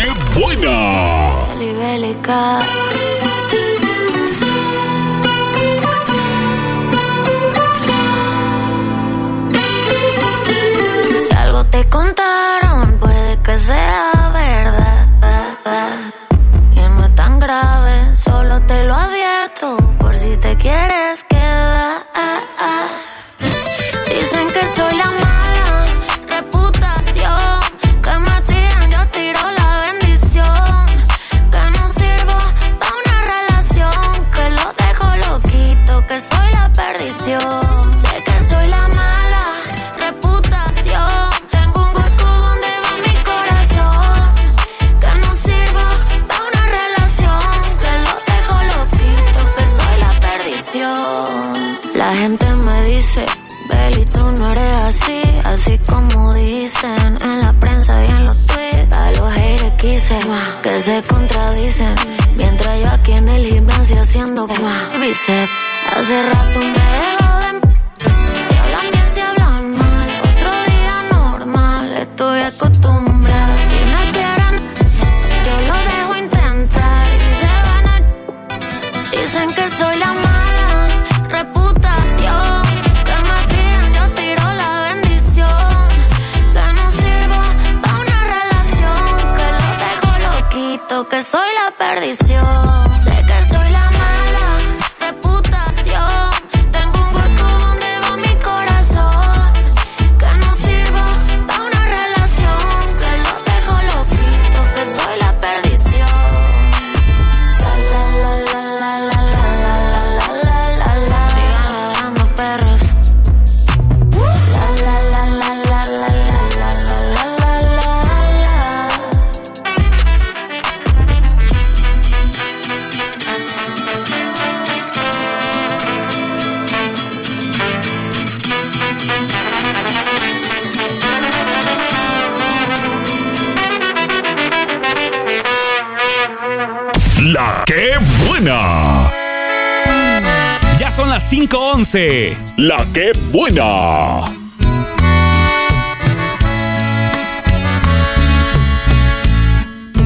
qué buena! Libélica. Si algo te contaron, puede que sea verdad. Y no es tan grave, solo te lo advierto por si te quieres quedar. Dicen que soy la mala reputación, que me tiran, yo tiro la bendición, que no sirvo pa' una relación, que lo dejo loquito, que soy la perdición. Sé que soy la mala reputación, tengo un hueco donde va mi corazón, que no sirvo pa' una relación, que lo dejo loquito, que soy la perdición. La gente me dice, Beli, tú no eres así como dicen en la prensa y en los tweets. A los haters quise que se contradicen, mientras yo aquí en el gimnasio haciendo bíceps. Hace rato me dejo de si hablan bien, si hablan mal, otro día normal, estoy acostumbrada. Si me quieren, yo lo dejo intentar y se van a... Dicen que soy la mala reputación, que me tiran, yo tiro la bendición, que no sirvo pa' una relación, que lo dejo loquito, que soy la perdición. Sé que soy la mala reputación, tengo un hueco donde va mi corazón, que no sirvo pa' una relación, que lo dejo loquito, que soy la perdición. La la la la la la la la la la la. Sigan ladrando perros. La la la la la la la la la la la. ¡La qué buena! Ya son las 5:11. ¡La qué buena!